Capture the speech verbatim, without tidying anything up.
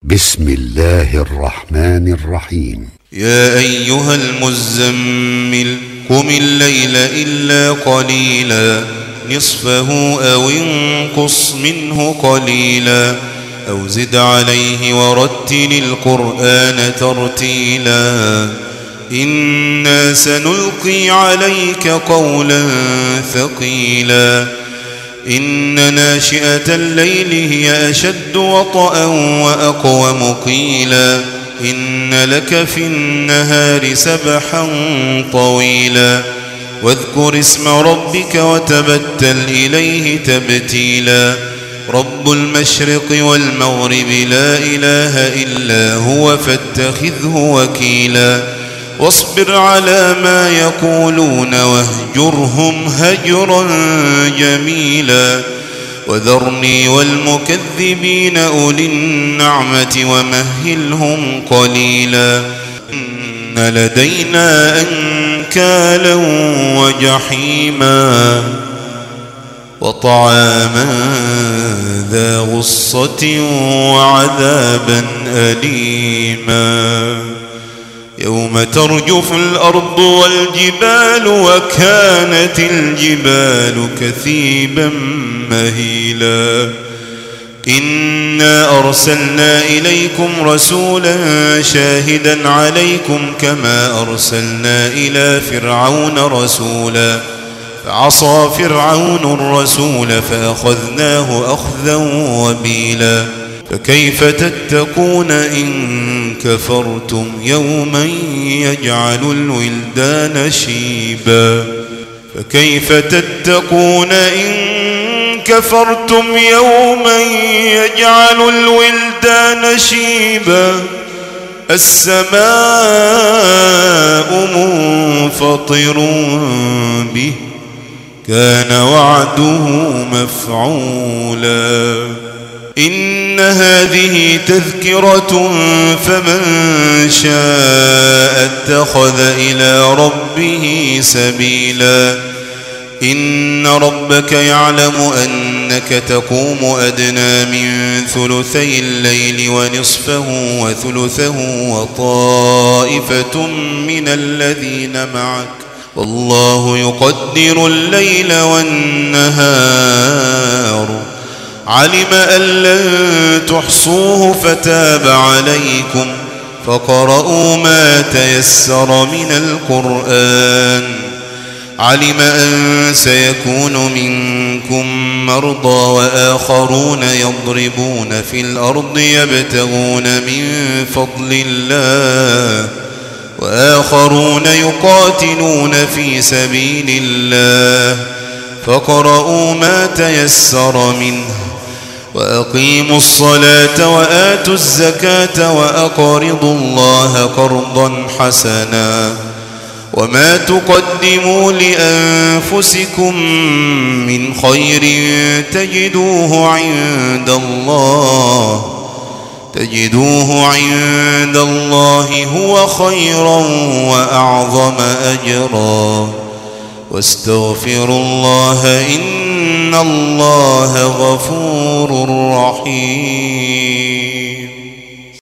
بسم الله الرحمن الرحيم. يا أيها المزمل قم الليل إلا قليلا نصفه أو انقص منه قليلا أو زد عليه ورتل القرآن ترتيلا إنا سنلقي عليك قولا ثقيلا إن ناشئة الليل هي أشد وطئا وأقوم قيلا إن لك في النهار سبحا طويلا واذكر اسم ربك وتبتل إليه تبتيلا رب المشرق والمغرب لا إله إلا هو فاتخذه وكيلا واصبر على ما يقولون واهجرهم هجرا جميلا وذرني والمكذبين أولي النعمة ومهلهم قليلا إن لدينا أنكالا وجحيما وطعاما ذا غصة وعذابا أليما يوم ترجف الأرض والجبال وكانت الجبال كثيبا مهيلا إنا أرسلنا إليكم رسولا شاهدا عليكم كما أرسلنا إلى فرعون رسولا فعصى فرعون الرسول فأخذناه أخذا وبيلا فكيف تتقون إن كفرتم يوما يجعل الولدان شيبا فكيف تتقون إن كفرتم يوما يجعل الولدان شيبا السماء منفطر به كان وعده مفعولا إن هذه تذكرة فمن شاء اتخذ إلى ربه سبيلا إن ربك يعلم أنك تقوم أدنى من ثلثي الليل ونصفه وثلثه وطائفة من الذين معك والله يقدر الليل والنهار علم أن لن تحصوه فتاب عليكم فقرؤوا ما تيسر من القرآن علم أن سيكون منكم مرضى وآخرون يضربون في الأرض يبتغون من فضل الله وآخرون يقاتلون في سبيل الله فقرؤوا ما تيسر منه وأقيموا الصلاة وآتوا الزكاة وأقرضوا الله قرضا حسنا وما تقدموا لأنفسكم من خير تجدوه عند الله تجدوه عند الله هو خيرا وأعظم أجرا واستغفروا الله إن الله غفور رحيم.